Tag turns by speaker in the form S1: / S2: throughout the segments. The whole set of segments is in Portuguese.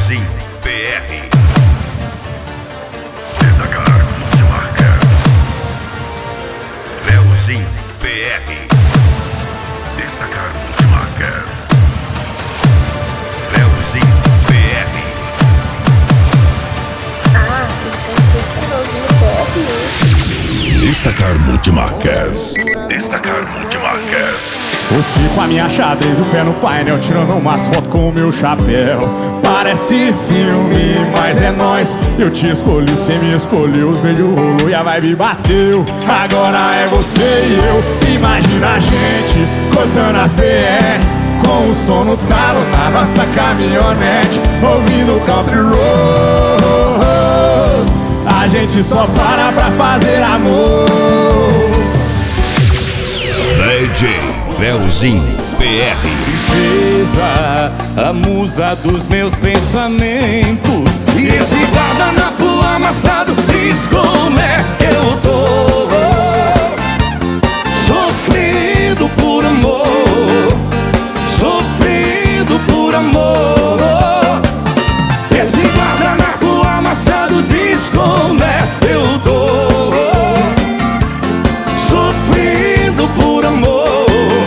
S1: Leozinho PR. Destacar multimarcas. Leozinho PR. Destacar multimarcas. Leozinho PR. Destacar multimarcas. Destacar multimarcas.
S2: Você com a minha xadrez, o pé no painel, tirando umas fotos com o meu chapéu. Parece filme, mas é nóis. Eu te escolhi, cê me escolheu. Os beijos rolou e a vibe bateu. Agora é você e eu. Imagina a gente cortando as BR, com o som no talo na nossa caminhonete, ouvindo country roads. A gente só para pra fazer amor.
S1: DJ Leozinho PR.
S2: Princesa, a musa dos meus pensamentos.
S3: E esse guardanapo amassado diz como é que eu tô sofrendo por amor, sofrendo por amor. Esse guardanapo amassado diz como é que eu tô sofrendo por amor,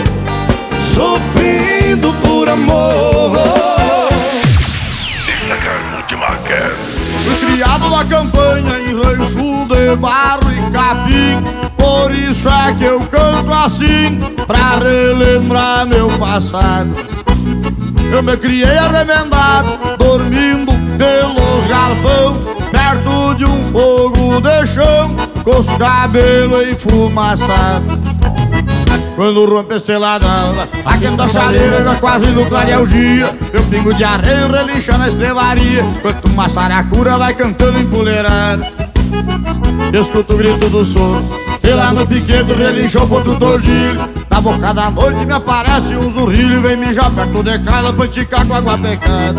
S3: sofrendo por amor.
S1: Destacar multimarcas.
S4: Fui criado na campanha em rancho de barro e capim. Por isso é que eu canto assim, pra relembrar meu passado. Eu me criei arremendado, dormindo pelos galpão, perto de um fogo de chão, com os cabelos enfumaçados. Quando rompe a esteladão, aqui da chaleira já quase no clarear o dia. Eu pingo de areia relincha na estrevaria, enquanto uma saracura vai cantando empoleirada. Escuto o grito do sono, e lá no piquete relinchou pro outro tordilho. Na boca da noite me aparece um zurrilho, vem mijar perto de casa pra esticar com água pecada.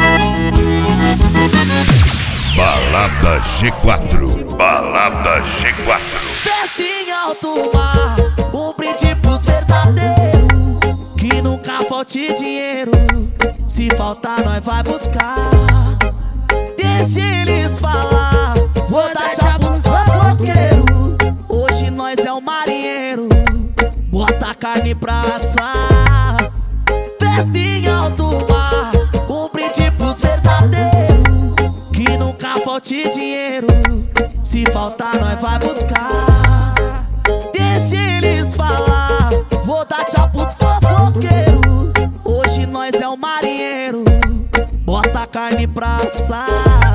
S1: Balada G4. Balada G4.
S5: Festa em alto mar, um brinde pros verdadeiros, que nunca falte dinheiro, se faltar nós vai buscar. Deixa eles falar, vou dar tchau pros fofoqueiros. Hoje nós é o marinheiro, bota a carne pra assar. Festa em alto mar, um brinde pros verdadeiros, que nunca falte dinheiro, se faltar nós vai buscar. Deixa eles falar, vou dar tchau pros fofoqueiros. Hoje nós é o marinheiro, bota a carne pra assar.